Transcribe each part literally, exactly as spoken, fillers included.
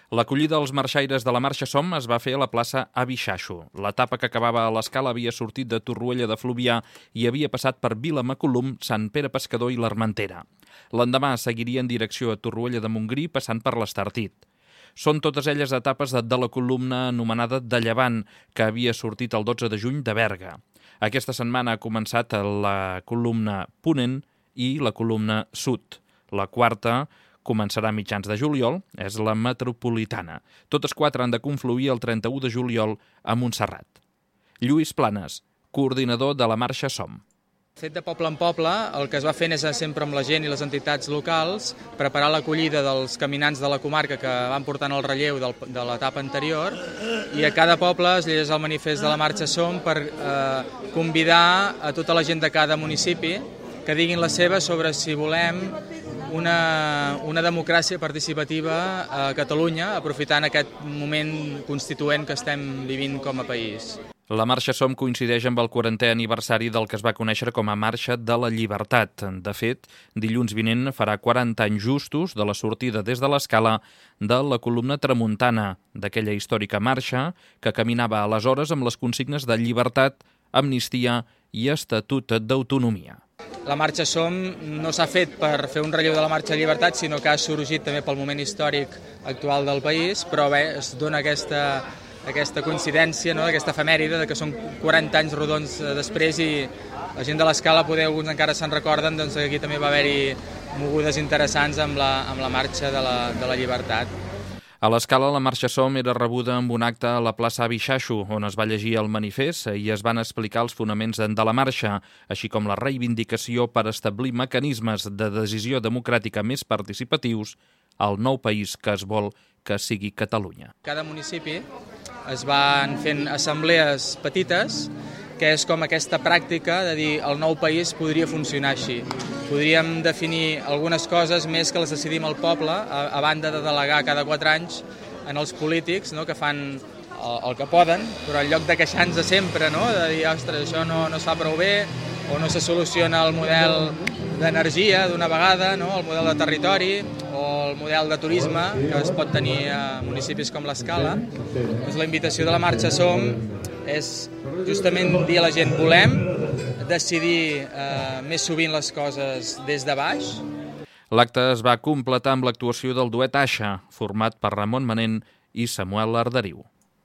L'acollida als marxaires de la Marxa Som es va fer a la plaça Avi Xaxo. L'etapa que acabava a l'Escala havia sortit de Torroella de Fluvià i havia passat per Vilamacolum, Sant Pere Pescador i l'Armentera. L'endemà seguiria en direcció a Torroella de Montgrí, passant per l'Estartit. Són totes elles etapes de la columna anomenada de Llevant, que havia sortit el dotze de juny de Berga. Aquesta setmana ha començat la columna Ponent i la columna Sud. La quarta començarà a mitjans de juliol, és la metropolitana. Totes quatre han de confluir el trenta-u de juliol a Montserrat. Lluís Planes, coordinador de la Marxa Som. Fet de poble en poble, el que es va fent és sempre amb la gent i les entitats locals preparar l'acollida dels caminants de la comarca que van portant el relleu del, de l'etapa anterior, i a cada poble es llegeix el manifest de la Marxa Som per eh, convidar a tota la gent de cada municipi que diguin la seva sobre si volem una, una democràcia participativa a Catalunya, aprofitant aquest moment constituent que estem vivint com a país. La Marxa Som coincideix amb el quarantè aniversari del que es va conèixer com a Marxa de la Llibertat. De fet, dilluns vinent farà quaranta anys justos de la sortida des de l'Escala de la columna tramuntana, d'aquella històrica marxa que caminava aleshores amb les consignes de llibertat, amnistia i estatut d'autonomia. La Marxa Som no s'ha fet per fer un relleu de la Marxa de Llibertat, sinó que ha sorgit també pel moment històric actual del país, però bé, es dona aquesta... aquesta coincidència, no? Aquesta efemèride de que són quaranta anys rodons després i la gent de l'Escala, poder alguns encara se'n recorden, doncs aquí també va haver-hi mogudes interessants amb la, amb la marxa de la, de la llibertat. A l'Escala, la Marxa Som era rebuda amb un acte a la plaça Avi Xaxo, on es va llegir el manifest i es van explicar els fonaments de la marxa, així com la reivindicació per establir mecanismes de decisió democràtica més participatius al nou país que es vol que sigui Catalunya. Cada municipi es van fent assemblees petites, que és com aquesta pràctica de dir el nou país podria funcionar així. Podríem definir algunes coses més que les decidim el poble, a, a banda de delegar cada quatre anys en els polítics, no?, que fan el, el que poden, però en lloc de queixar-nos sempre, no?, de dir, ostres, això no, no es fa prou bé, o no se soluciona el model d'energia d'una vegada, no?, el model de territori o el model de turisme que es pot tenir a municipis com l'Escala. Doncs la invitació de la Marxa Som és justament dir a la gent volem decidir eh, més sovint les coses des de baix. L'acte es va completar amb l'actuació del duet Aixa, format per Ramon Manent i Samuel Arderiu.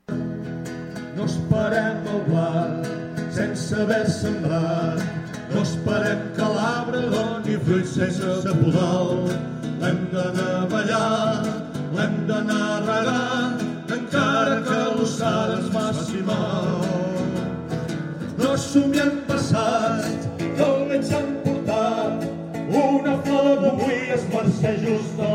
No esperem el blat sense haver sembrat, no esperem que l'arbre doni fruits sense podar. L'hem d'anar a ballar, l'hem d'anar a regar, encara que l'ossada ens faci mal. No somiem passat, només ens han portat una flor d'avui es mercè just